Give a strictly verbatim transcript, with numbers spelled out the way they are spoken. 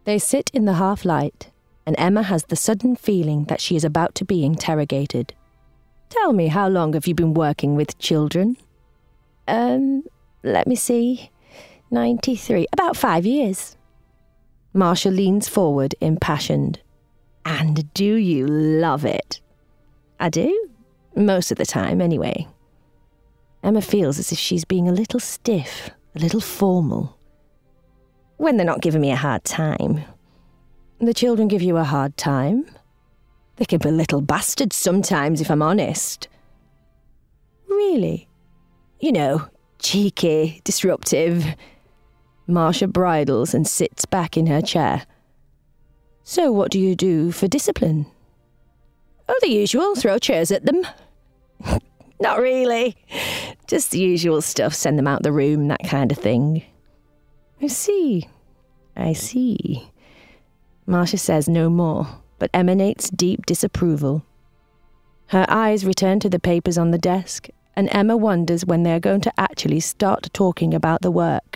They sit in the half-light, and Emma has the sudden feeling that she is about to be interrogated. Tell me, how long have you been working with children? Um, let me see. ninety-three. About five years. Marcia leans forward, impassioned. And do you love it? I do. Most of the time, anyway. Emma feels as if she's being a little stiff, a little formal. When they're not giving me a hard time. The children give you a hard time? They can be little bastards sometimes, if I'm honest. Really? You know, cheeky, disruptive. Marcia bridles and sits back in her chair. So what do you do for discipline? Oh, the usual, throw chairs at them. Not really. Just the usual stuff, send them out the room, that kind of thing. I see. I see. Marcia says no more, but emanates deep disapproval. Her eyes return to the papers on the desk, and Emma wonders when they are going to actually start talking about the work.